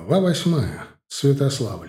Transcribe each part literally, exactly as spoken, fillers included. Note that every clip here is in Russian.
Глава восьмая. Святославль.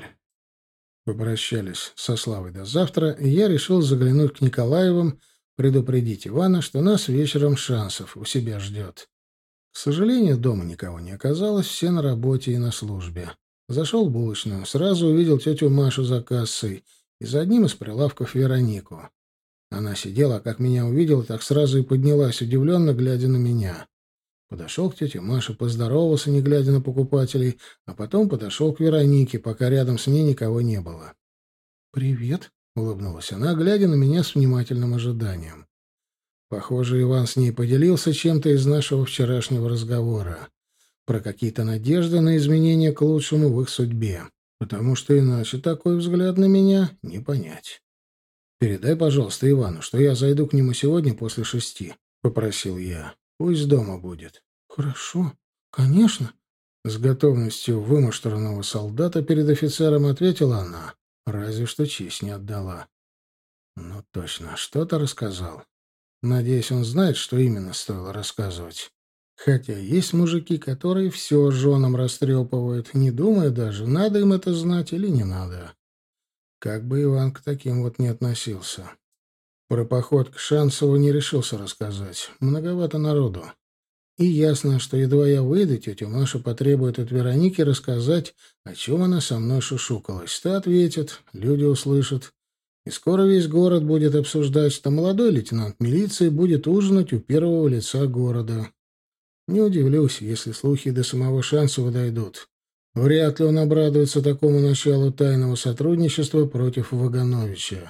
Попрощались со Славой до завтра, и я решил заглянуть к Николаевым, предупредить Ивана, что нас вечером Шансов у себя ждет. К сожалению, дома никого не оказалось, все на работе и на службе. Зашел в булочную, сразу увидел тетю Машу за кассой и за одним из прилавков Веронику. Она сидела, а как меня увидела, так сразу и поднялась, удивленно глядя на меня. Подошел к тете Маше, поздоровался, не глядя на покупателей, а потом подошел к Веронике, пока рядом с ней никого не было. «Привет», — улыбнулась она, глядя на меня с внимательным ожиданием. Похоже, Иван с ней поделился чем-то из нашего вчерашнего разговора. Про какие-то надежды на изменения к лучшему в их судьбе. Потому что иначе такой взгляд на меня не понять. «Передай, пожалуйста, Ивану, что я зайду к нему сегодня после шести», — попросил я. «Пусть дома будет». «Хорошо, конечно», — с готовностью вымуштрованного солдата перед офицером ответила она. Разве что честь не отдала. «Ну точно, что-то рассказал. Надеюсь, он знает, что именно стоило рассказывать. Хотя есть мужики, которые все женам растрепывают, не думая даже, надо им это знать или не надо. Как бы Иван к таким вот не относился. Про поход к Шансову не решился рассказать. Многовато народу. И ясно, что едва я выйду, тетя Маша потребует от Вероники рассказать, о чем она со мной шушукалась. Та ответит, люди услышат. И скоро весь город будет обсуждать, что молодой лейтенант милиции будет ужинать у первого лица города. Не удивлюсь, если слухи до самого Шансова дойдут. Вряд ли он обрадуется такому началу тайного сотрудничества против Вагановича.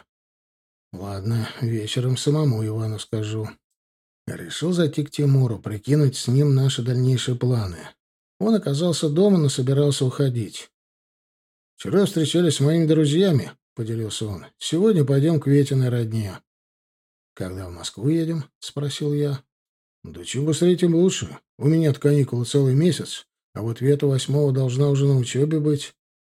Ладно, вечером самому Ивану скажу. Решил зайти к Тимуру, прикинуть с ним наши дальнейшие планы. Он оказался дома, но собирался уходить. «Вчера встречались с моими друзьями», — поделился он. «Сегодня пойдем к Ветиной родне». «Когда в Москву едем?» — спросил я. «Да чем быстрее, тем лучше. У меня-то каникулы целый месяц, а вот Вета восьмого должна уже на учебе быть.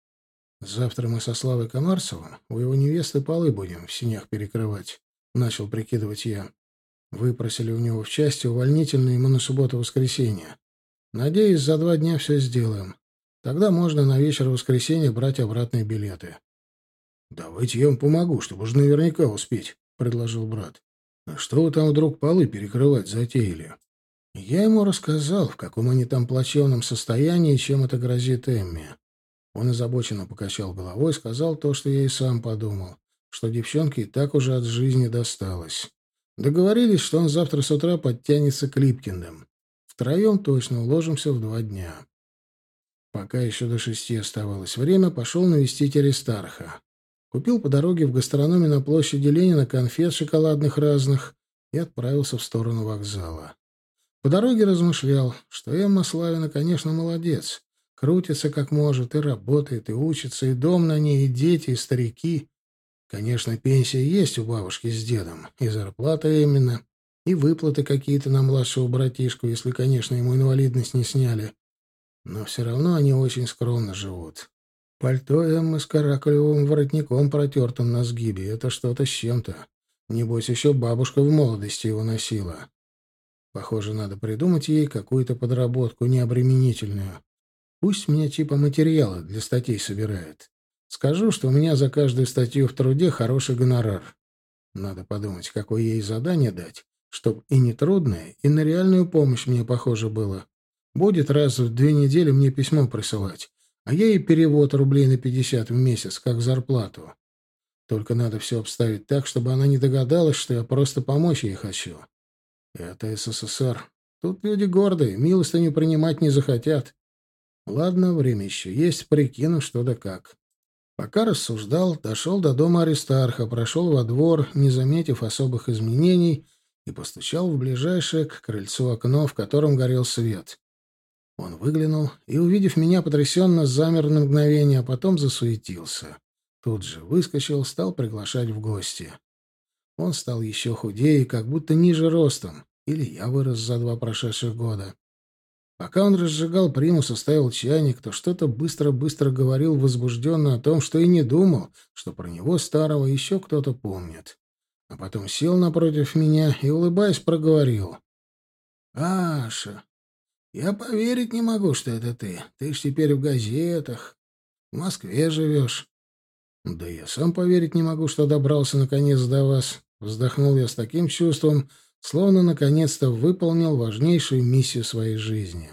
Завтра мы со Славой Комарцевым у его невесты полы будем в синях перекрывать», — начал прикидывать я. Выпросили у него в части увольнительные ему на субботу-воскресенье. Надеюсь, за два дня все сделаем. Тогда можно на вечер воскресенья брать обратные билеты. — Давайте я вам помогу, чтобы уж наверняка успеть, — предложил брат. — А что вы там вдруг полы перекрывать затеяли? Я ему рассказал, в каком они там плачевном состоянии и чем это грозит Эмме. Он озабоченно покачал головой, сказал то, что я и сам подумал, что девчонке и так уже от жизни досталось. Договорились, что он завтра с утра подтянется к Липкиным. Втроем точно уложимся в два дня. Пока еще до шести оставалось время, пошел навестить Аристарха. Купил по дороге в гастрономе на площади Ленина конфет шоколадных разных и отправился в сторону вокзала. По дороге размышлял, что Эмма Славина, конечно, молодец. Крутится как может, и работает, и учится, и дом на ней, и дети, и старики. Конечно, пенсия есть у бабушки с дедом, и зарплата именно, и выплаты какие-то на младшего братишку, если, конечно, ему инвалидность не сняли. Но все равно они очень скромно живут. Пальто Эммы с каракулевым воротником, протертым на сгибе, это что-то с чем-то. Небось, еще бабушка в молодости его носила. Похоже, надо придумать ей какую-то подработку необременительную. Пусть меня типа материала для статей собирает. Скажу, что у меня за каждую статью в труде хороший гонорар. Надо подумать, какое ей задание дать, чтоб и не трудное, и на реальную помощь мне похоже было. Будет раз в две недели мне письмо присылать, а я ей перевод рублей на пятьдесят в месяц, как зарплату. Только надо все обставить так, чтобы она не догадалась, что я просто помочь ей хочу. Это СССР. Тут люди гордые, милостыню принимать не захотят. Ладно, время еще есть, прикину, что да как. Пока рассуждал, дошел до дома Аристарха, прошел во двор, не заметив особых изменений, и постучал в ближайшее к крыльцу окно, в котором горел свет. Он выглянул и, увидев меня, потрясенно замер на мгновение, а потом засуетился. Тут же выскочил, стал приглашать в гости. Он стал еще худее, как будто ниже ростом, или я вырос за два прошедших года. Пока он разжигал примус и ставил чайник, то что-то быстро-быстро говорил возбужденно о том, что и не думал, что про него старого еще кто-то помнит. А потом сел напротив меня и, улыбаясь, проговорил. «Аша, Я поверить не могу, что это ты. Ты ж теперь в газетах, в Москве живешь. Да я сам поверить не могу, что добрался наконец до вас. Вздохнул я с таким чувством, словно наконец-то выполнил важнейшую миссию своей жизни.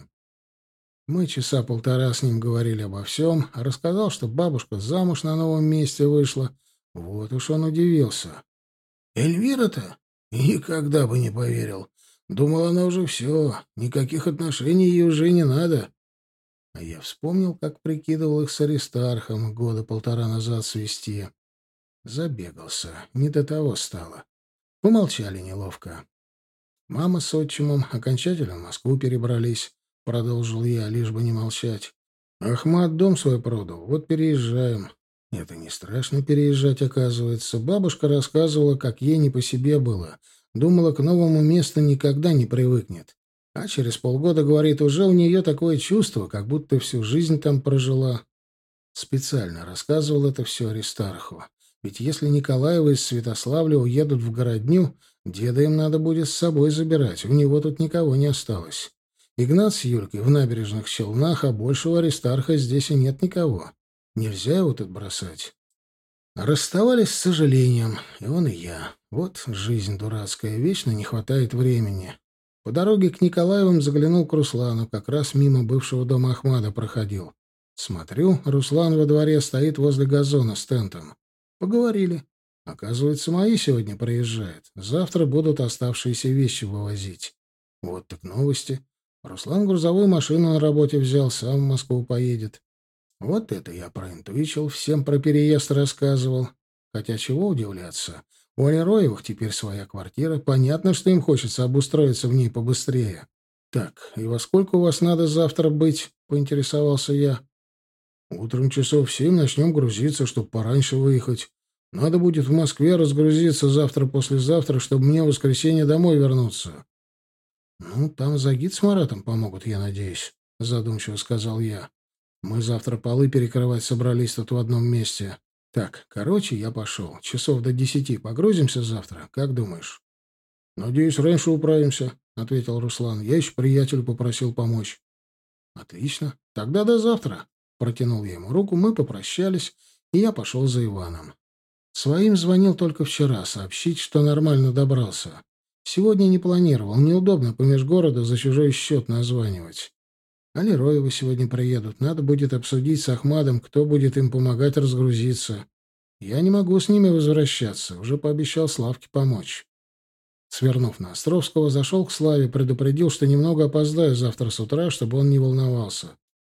Мы часа полтора с ним говорили обо всем, а рассказал, что бабушка замуж на новом месте вышла. Вот уж он удивился. «Эльвира-то? Никогда бы не поверил. Думал, она уже все, никаких отношений ей уже не надо». А я вспомнил, как прикидывал их с Аристархом года полтора назад свести. Забегался, не до того стало. Помолчали неловко. Мама с отчимом окончательно в Москву перебрались, продолжил я, лишь бы не молчать. Ахмат дом свой продал, вот переезжаем. Это не страшно переезжать, оказывается. Бабушка рассказывала, как ей не по себе было. Думала, к новому месту никогда не привыкнет. А через полгода, говорит, уже у нее такое чувство, как будто всю жизнь там прожила. Специально рассказывал это все Аристарху. Ведь если Николаевы из Святославля уедут в городню, деда им надо будет с собой забирать, у него тут никого не осталось. Игнат с Юлькой в набережных Челнах, а больше у Аристарха здесь и нет никого. Нельзя его тут бросать. Расставались с сожалением, и он, и я. Вот жизнь дурацкая, вечно не хватает времени. По дороге к Николаевым заглянул к Руслану, как раз мимо бывшего дома Ахмада проходил. Смотрю, Руслан во дворе стоит возле газона с тентом. Поговорили. Оказывается, мои сегодня приезжают. Завтра будут оставшиеся вещи вывозить. Вот так новости. Руслан грузовую машину на работе взял, сам в Москву поедет. Вот это я проинтуичил, всем про переезд рассказывал. Хотя чего удивляться. У Алироевых теперь своя квартира. Понятно, что им хочется обустроиться в ней побыстрее. Так, и во сколько у вас надо завтра быть? Поинтересовался я. Утром часов в семь начнем грузиться, чтобы пораньше выехать. Надо будет в Москве разгрузиться завтра-послезавтра, чтобы мне в воскресенье домой вернуться. — Ну, там Загид с Маратом помогут, я надеюсь, — задумчиво сказал я. Мы завтра полы перекрывать собрались тут в одном месте. Так, короче, я пошел. Часов до десяти погрузимся завтра, как думаешь? — Надеюсь, раньше управимся, — ответил Руслан. Я еще приятелю попросил помочь. — Отлично. Тогда до завтра. Протянул я ему руку, мы попрощались, и я пошел за Иваном. Своим звонил только вчера, сообщить, что нормально добрался. Сегодня не планировал, неудобно по межгороду за чужой счет названивать. А Лероевы сегодня приедут, надо будет обсудить с Ахмадом, кто будет им помогать разгрузиться. Я не могу с ними возвращаться, уже пообещал Славке помочь. Свернув на Островского, зашел к Славе, предупредил, что немного опоздаю завтра с утра, чтобы он не волновался.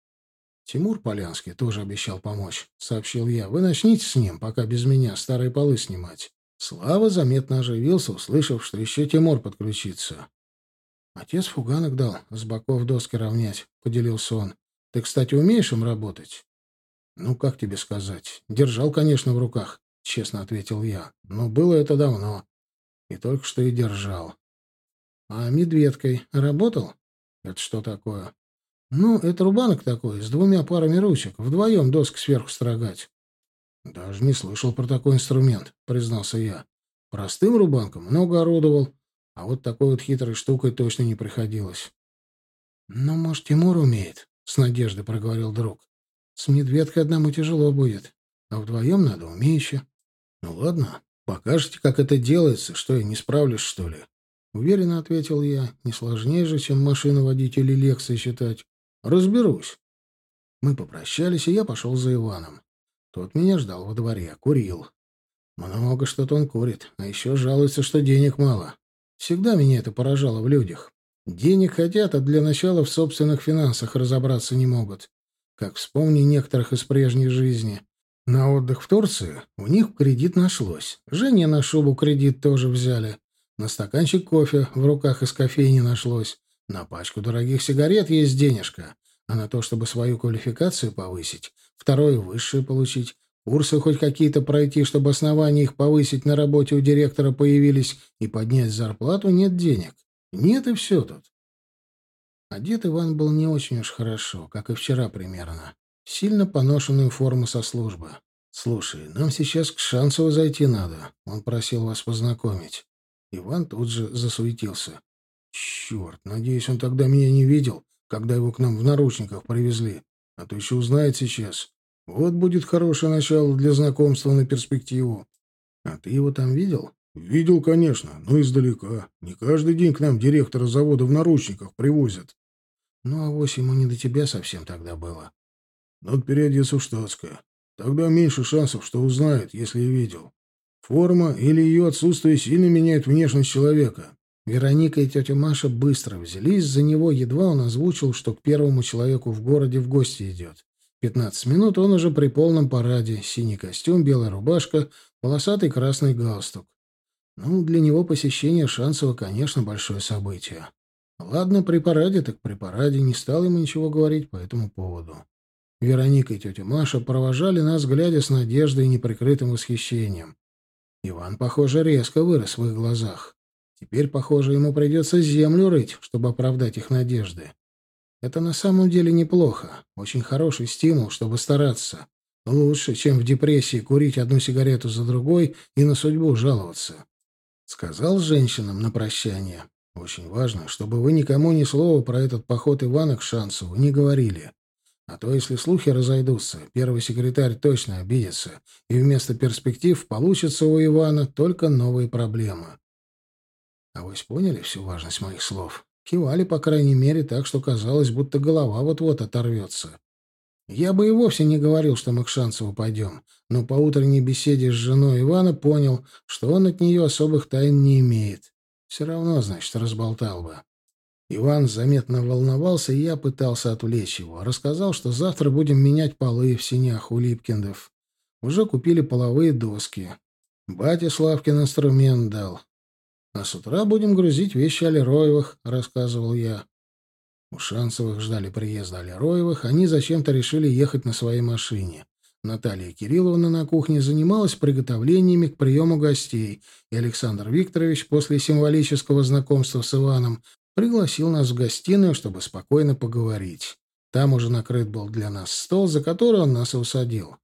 «Тимур Полянский тоже обещал помочь», — сообщил я. «Вы начните с ним, пока без меня старые полы снимать». Слава заметно оживился, услышав, что еще Тимур подключится. «Отец фуганок дал, с боков доски равнять», — поделился он. «Ты, кстати, умеешь им работать?» «Ну, как тебе сказать? Держал, конечно, в руках», — честно ответил я. «Но было это давно. И только что и держал». «А медведкой работал?» «Это что такое?» «Ну, это рубанок такой, с двумя парами ручек, вдвоем доски сверху строгать». «Даже не слышал про такой инструмент», — признался я. «Простым рубанком много орудовал, а вот такой вот хитрой штукой точно не приходилось». «Ну, может, Тимур умеет», — с надеждой проговорил друг. «С медведкой одному тяжело будет, а вдвоем надо умеюче». «Ну, ладно, покажете, как это делается, что я не справлюсь, что ли?» Уверенно ответил я, не сложнее же, чем машину водить или лекции читать. Разберусь. Мы попрощались, и я пошел за Иваном. Тот меня ждал во дворе, курил. Много что-то он курит, а еще жалуется, что денег мало. Всегда меня это поражало в людях. Денег хотят, а для начала в собственных финансах разобраться не могут. Как вспомни некоторых из прежней жизни. На отдых в Турции у них кредит нашлось. Жене на шубу кредит тоже взяли. На стаканчик кофе в руках из кофейни нашлось. На пачку дорогих сигарет есть денежка, а на то, чтобы свою квалификацию повысить, второе высшее получить, курсы хоть какие-то пройти, чтобы основания их повысить на работе у директора появились и поднять зарплату, нет денег. Нет, и все тут. Одет Иван был не очень уж хорошо, как и вчера примерно. Сильно поношенную форму со службы. «Слушай, нам сейчас к Шансову зайти надо. Он просил вас познакомить». Иван тут же засуетился. «Черт, надеюсь, он тогда меня не видел», когда его к нам в наручниках привезли. А то еще узнает сейчас. Вот будет хорошее начало для знакомства на перспективу. А ты его там видел? Видел, конечно, но издалека. Не каждый день к нам директора завода в наручниках привозят. Ну, авось ему не до тебя совсем тогда было. Надо переодеться в штатское. Тогда меньше шансов, что узнает, если и видел. Форма или ее отсутствие сильно меняет внешность человека. Вероника и тетя Маша быстро взялись за него, едва он озвучил, что к первому человеку в городе в гости идет. Пятнадцать минут он уже при полном параде. Синий костюм, белая рубашка, полосатый красный галстук. Ну, для него посещение Шансова, конечно, большое событие. Ладно, при параде так при параде, не стал ему ничего говорить по этому поводу. Вероника и тетя Маша провожали нас, глядя с надеждой и неприкрытым восхищением. Иван, похоже, резко вырос в их глазах. Теперь, похоже, ему придется землю рыть, чтобы оправдать их надежды. Это на самом деле неплохо. Очень хороший стимул, чтобы стараться. Лучше, чем в депрессии курить одну сигарету за другой и на судьбу жаловаться. Сказал женщинам на прощание: очень важно, чтобы вы никому ни слова про этот поход Ивана к Шансову не говорили. А то, если слухи разойдутся, первый секретарь точно обидится, и вместо перспектив получится у Ивана только новые проблемы. А вы поняли всю важность моих слов? Кивали, по крайней мере, так, что казалось, будто голова вот-вот оторвется. Я бы и вовсе не говорил, что мы к Шансову пойдем, но по утренней беседе с женой Ивана понял, что он от нее особых тайн не имеет. Все равно, значит, разболтал бы. Иван заметно волновался, и я пытался отвлечь его. Рассказал, что завтра будем менять полы в сенях у Липкиндов. Уже купили половые доски. Батя Славкин инструмент дал. А с утра будем грузить вещи Алероевых, рассказывал я. У Шансовых ждали приезда Алероевых, они зачем-то решили ехать на своей машине. Наталья Кирилловна на кухне занималась приготовлениями к приему гостей, и Александр Викторович после символического знакомства с Иваном пригласил нас в гостиную, чтобы спокойно поговорить. Там уже накрыт был для нас стол, за который он нас и усадил.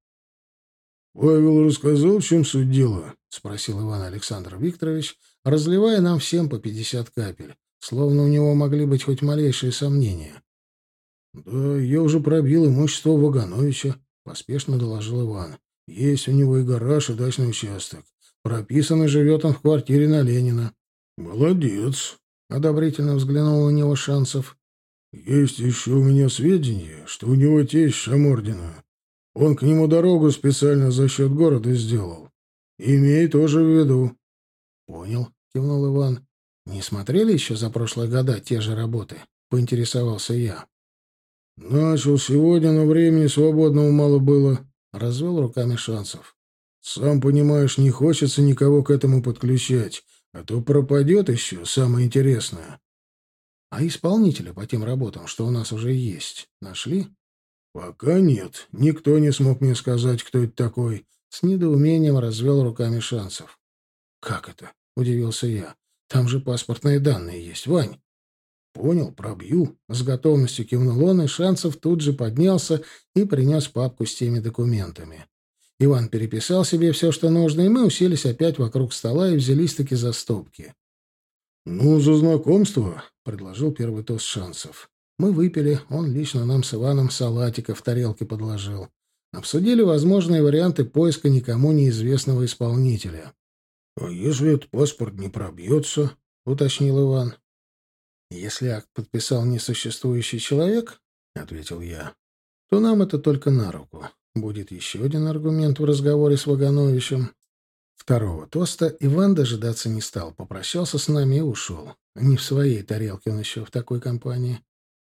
— Павел рассказал, в чем суть дела? — спросил Иван Александр Викторович, разливая нам всем по пятьдесят капель, словно у него могли быть хоть малейшие сомнения. — Да, я уже пробил имущество Вагановича, — поспешно доложил Иван. — Есть у него и гараж, и дачный участок. Прописан и живет он в квартире на Ленина. — Молодец, — одобрительно взглянул на него Шансов. — Есть еще у меня сведения, что у него тесть Шамордина. Он к нему дорогу специально за счет города сделал. Имей тоже в виду. — Понял, — кивнул Иван. — Не смотрели еще за прошлые года те же работы? — поинтересовался я. — Начал сегодня, но времени свободного мало было, — развел руками Шансов. — Сам понимаешь, не хочется никого к этому подключать, а то пропадет еще самое интересное. — А исполнители по тем работам, что у нас уже есть, нашли? — Пока нет. Никто не смог мне сказать, кто это такой. С недоумением развел руками Шансов. — Как это? — удивился я. — Там же паспортные данные есть, Вань. — Понял, пробью. С готовностью кивнул он, и Шансов тут же поднялся и принес папку с теми документами. Иван переписал себе все, что нужно, и мы уселись опять вокруг стола и взялись-таки за стопки. — Ну, за знакомство, — предложил первый тост Шансов. Мы выпили, он лично нам с Иваном салатика в тарелке подложил. Обсудили возможные варианты поиска никому неизвестного исполнителя. — А если этот паспорт не пробьется? — уточнил Иван. — Если акт подписал несуществующий человек, — ответил я, — то нам это только на руку. Будет еще один аргумент в разговоре с Вагановичем. Второго тоста Иван дожидаться не стал, попрощался с нами и ушел. Не в своей тарелке он еще в такой компании.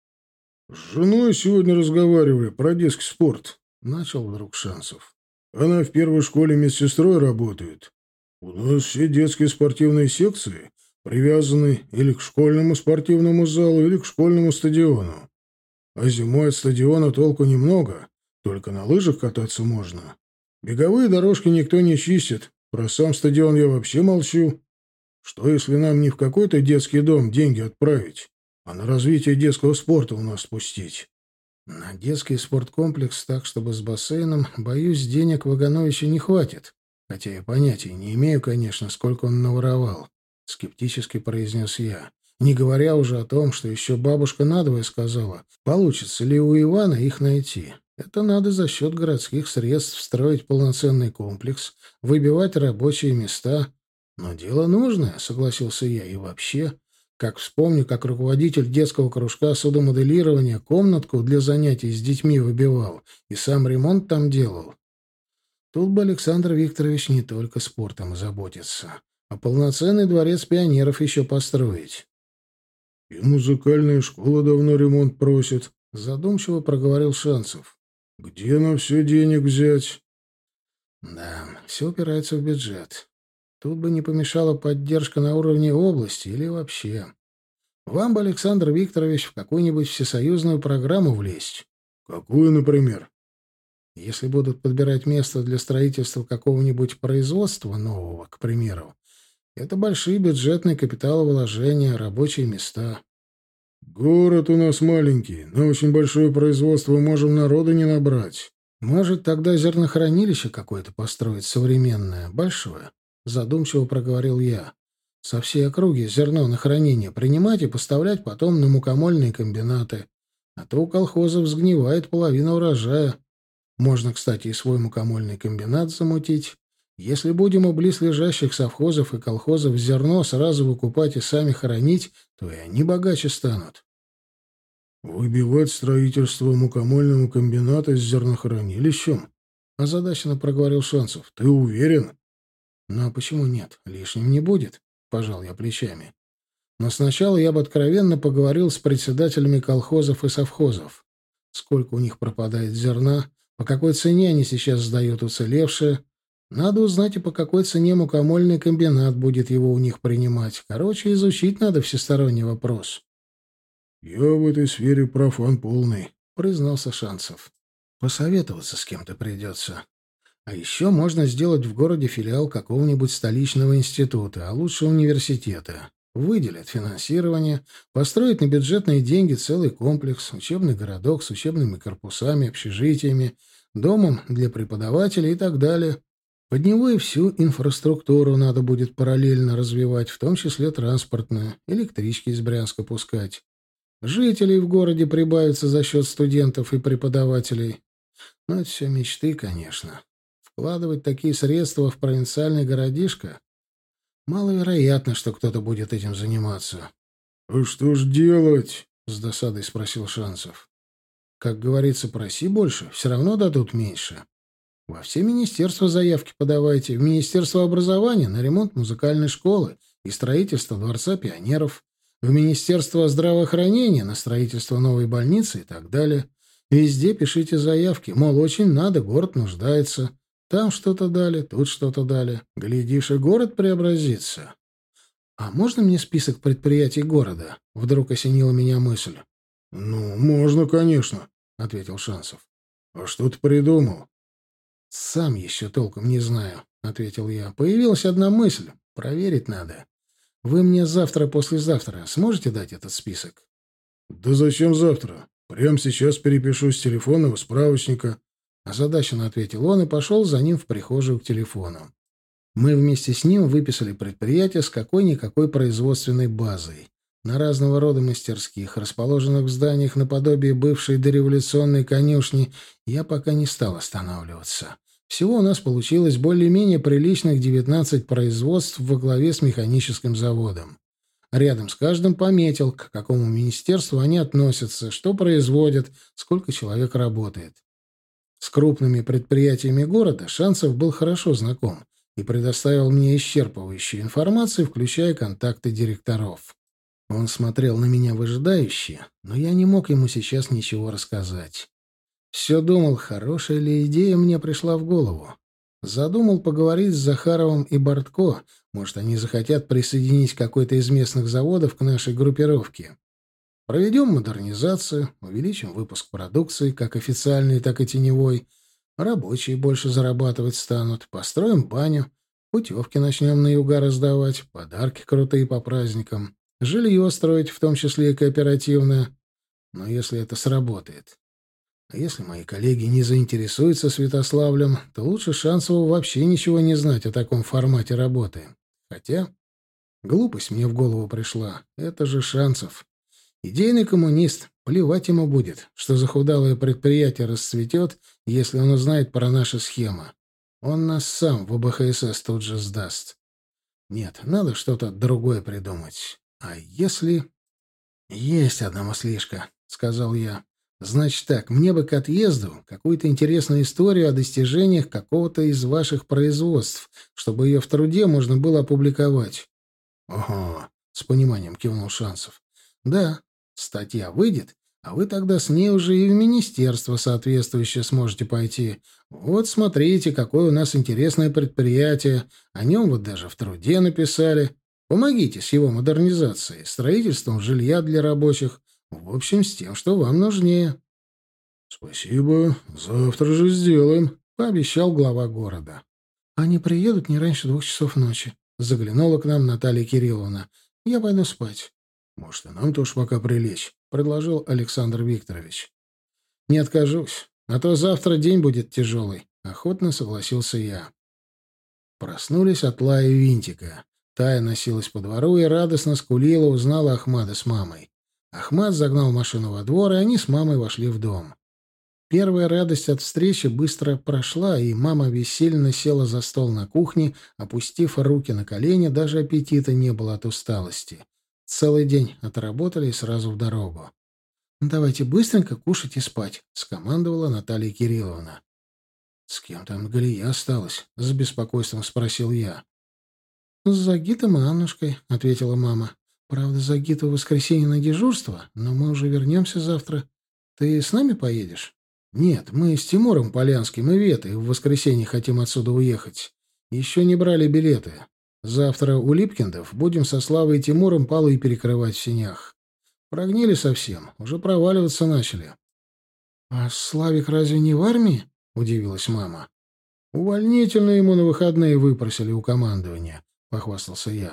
— С женой сегодня разговаривали про детский спорт, — начал вдруг Шансов. — Она в первой школе медсестрой работает. У нас все детские спортивные секции привязаны или к школьному спортивному залу, или к школьному стадиону. А зимой от стадиона толку немного, только на лыжах кататься можно. Беговые дорожки никто не чистит, про сам стадион я вообще молчу. Что, если нам не в какой-то детский дом деньги отправить, а на развитие детского спорта у нас спустить? На детский спорткомплекс так, чтобы с бассейном, боюсь, денег Вагановича не хватит. Хотя я понятия не имею, конечно, сколько он наворовал. Скептически произнес я. Не говоря уже о том, что еще бабушка надвое сказала, получится ли у Ивана их найти. Это надо за счет городских средств строить полноценный комплекс, выбивать рабочие места. Но дело нужное, согласился я, и вообще... Как вспомню, как руководитель детского кружка судомоделирования комнатку для занятий с детьми выбивал и сам ремонт там делал. Тут бы Александр Викторович не только спортом заботится, а полноценный дворец пионеров еще построить. — И музыкальная школа давно ремонт просит, — задумчиво проговорил Шанцев. — Где на все денег взять? — Да, все упирается в бюджет. Тут бы не помешала поддержка на уровне области или вообще. Вам бы, Александр Викторович, в какую-нибудь всесоюзную программу влезть. — Какую, например? Если будут подбирать место для строительства какого-нибудь производства нового, к примеру, это большие бюджетные капиталовложения, рабочие места. Город у нас маленький, на очень большое производство можем народу не набрать. Может, тогда зернохранилище какое-то построить современное, большое? Задумчиво проговорил я. Со всей округи зерно на хранение принимать и поставлять потом на мукомольные комбинаты. А то у колхозов сгнивает половина урожая. Можно, кстати, и свой мукомольный комбинат замутить. Если будем у близлежащих совхозов и колхозов зерно сразу выкупать и сами хранить, то и они богаче станут. «Выбивать строительство мукомольного комбината с зернохранилищем?» — озадаченно проговорил Шанцев. «Ты уверен?» «Ну а почему нет? Лишним не будет», — пожал я плечами. «Но сначала я бы откровенно поговорил с председателями колхозов и совхозов. Сколько у них пропадает зерна, по какой цене они сейчас сдают уцелевшее. Надо узнать, и по какой цене мукомольный комбинат будет его у них принимать. Короче, изучить надо всесторонний вопрос». «Я в этой сфере профан полный», — признался Шанцев. «Посоветоваться с кем-то придется. А еще можно сделать в городе филиал какого-нибудь столичного института, а лучше университета. Выделят финансирование, построить на бюджетные деньги целый комплекс, учебный городок с учебными корпусами, общежитиями, домом для преподавателей и так далее. Под него и всю инфраструктуру надо будет параллельно развивать, в том числе транспортную, электрички из Брянска пускать. Жителей в городе прибавится за счет студентов и преподавателей. Но это все мечты, конечно. Вкладывать такие средства в провинциальный городишко маловероятно, что кто-то будет этим заниматься. — А что ж делать? — с досадой спросил Шанцев. — Как говорится, проси больше, все равно дадут меньше. Во все министерства заявки подавайте. В Министерство образования на ремонт музыкальной школы и строительство Дворца пионеров. В Министерство здравоохранения на строительство новой больницы и так далее. Везде пишите заявки, мол, очень надо, город нуждается. Там что-то дали, тут что-то дали. Глядишь, и город преобразится. А можно мне список предприятий города? Вдруг осенила меня мысль. — Ну, можно, конечно, — ответил Шанцев. — А что ты придумал? — Сам еще толком не знаю, — ответил я. — Появилась одна мысль. Проверить надо. Вы мне завтра-послезавтра сможете дать этот список? — Да зачем завтра? Прямо сейчас перепишу с телефонного справочника. Озадаченно ответил он и пошел за ним в прихожую к телефону. Мы вместе с ним выписали предприятие с какой-никакой производственной базой. На разного рода мастерских, расположенных в зданиях наподобие бывшей дореволюционной конюшни, я пока не стал останавливаться. Всего у нас получилось более-менее приличных девятнадцать производств во главе с механическим заводом. Рядом с каждым пометил, к какому министерству они относятся, что производят, сколько человек работает. С крупными предприятиями города Шанцев был хорошо знаком и предоставил мне исчерпывающую информацию, включая контакты директоров. Он смотрел на меня выжидающе, но я не мог ему сейчас ничего рассказать. Все думал, хорошая ли идея мне пришла в голову. Задумал поговорить с Захаровым и Бортко, может, они захотят присоединить какой-то из местных заводов к нашей группировке. Проведем модернизацию, увеличим выпуск продукции, как официальной, так и теневой. Рабочие больше зарабатывать станут. Построим баню, путевки начнем на юга раздавать, подарки крутые по праздникам, жилье строить, в том числе и кооперативное. Но если это сработает. А если мои коллеги не заинтересуются Святославлем, то лучше Шанцеву вообще ничего не знать о таком формате работы. Хотя... Глупость мне в голову пришла. Это же Шанцев. Идейный коммунист. Плевать ему будет, что захудалое предприятие расцветет, если он узнает про наши схемы. Он нас сам в ОБХСС тут же сдаст. Нет, надо что-то другое придумать. А если... «Есть одна мыслишка», — сказал я. «Значит так, мне бы к отъезду какую-то интересную историю о достижениях какого-то из ваших производств, чтобы ее в труде можно было опубликовать». «Ага», — с пониманием кивнул Шансов. «Да, статья выйдет, а вы тогда с ней уже и в министерство соответствующее сможете пойти. Вот смотрите, какое у нас интересное предприятие, о нем вот даже в труде написали». Помогите с его модернизацией, строительством жилья для рабочих, в общем, с тем, что вам нужнее. — Спасибо, завтра же сделаем, — пообещал глава города. — Они приедут не раньше двух часов ночи, — заглянула к нам Наталья Кирилловна. — Я пойду спать. — Может, и нам тоже пока прилечь, — предложил Александр Викторович. — Не откажусь, а то завтра день будет тяжелый, — охотно согласился я. Проснулись от лая винтика. Тая носилась по двору и радостно скулила, узнала Ахмада с мамой. Ахмад загнал машину во двор, и они с мамой вошли в дом. Первая радость от встречи быстро прошла, и мама бессильно села за стол на кухне, опустив руки на колени, даже аппетита не было от усталости. Целый день отработали и сразу в дорогу. «Давайте быстренько кушать и спать», — скомандовала Наталья Кирилловна. «С кем там Галия осталась?» — с беспокойством спросил я. «С Загитом и Аннушкой», — ответила мама. «Правда, Загиту в воскресенье на дежурство, но мы уже вернемся завтра. Ты с нами поедешь?» «Нет, мы с Тимуром Полянским и Ветой в воскресенье хотим отсюда уехать. Еще не брали билеты. Завтра у Липкиндов будем со Славой и Тимуром полы перекрывать в сенях. Прогнили совсем, уже проваливаться начали». «А Славик разве не в армии?» — удивилась мама. «Увольнительно ему на выходные выпросили у командования», — похвастался я.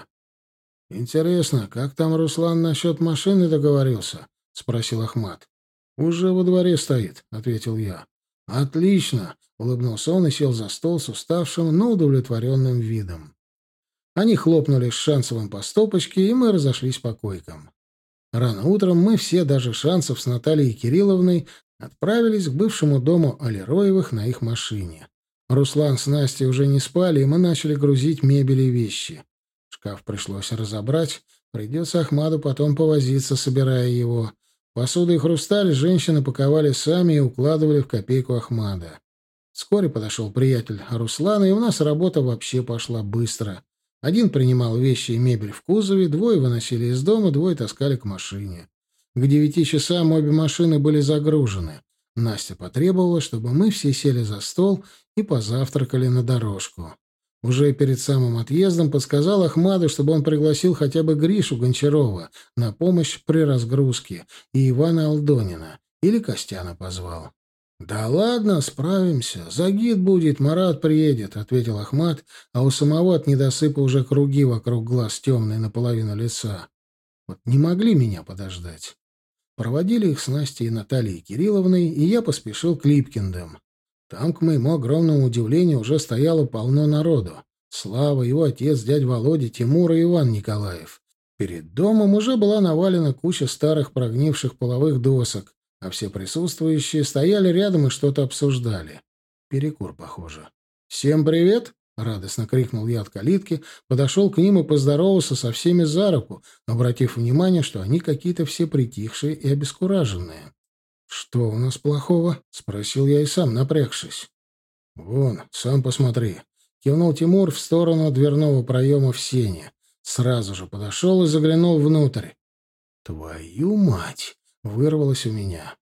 «Интересно, как там Руслан насчет машины договорился?» — спросил Ахмат. «Уже во дворе стоит», — ответил я. «Отлично!» — улыбнулся он и сел за стол с уставшим, но удовлетворенным видом. Они хлопнули с Шанцевым по стопочке, и мы разошлись по койкам. Рано утром мы все, даже Шанцев с Натальей Кирилловной, отправились к бывшему дому Алероевых на их машине. Руслан с Настей уже не спали, и мы начали грузить мебель и вещи. Шкаф пришлось разобрать, придется Ахмаду потом повозиться, собирая его. Посуду и хрусталь женщины паковали сами и укладывали в копейку Ахмада. Вскоре подошел приятель Руслана, и у нас работа вообще пошла быстро. Один принимал вещи и мебель в кузове, двое выносили из дома, двое таскали к машине. К девяти часам обе машины были загружены. Настя потребовала, чтобы мы все сели за стол и позавтракали на дорожку. Уже перед самым отъездом подсказал Ахмаду, чтобы он пригласил хотя бы Гришу Гончарова на помощь при разгрузке и Ивана Алдонина, или Костяна позвал. «Да ладно, справимся. Загид будет, Марат приедет», — ответил Ахмад, а у самого от недосыпа уже круги вокруг глаз темные наполовину лица. Вот не могли меня подождать. Проводили их с Настей и Натальей Кирилловной, и я поспешил к Липкиндам. Там, к моему огромному удивлению, уже стояло полно народу. Слава, его отец, дядя Володя, Тимур и Иван Николаев. Перед домом уже была навалена куча старых прогнивших половых досок, а все присутствующие стояли рядом и что-то обсуждали. Перекур, похоже. «Всем привет!» — радостно крикнул я от калитки, подошел к ним и поздоровался со всеми за руку, обратив внимание, что они какие-то все притихшие и обескураженные. «Что у нас плохого?» — спросил я и сам, напрягшись. «Вон, сам посмотри», — кивнул Тимур в сторону дверного проема в сене. Сразу же подошел и заглянул внутрь. «Твою мать!» — вырвалось у меня.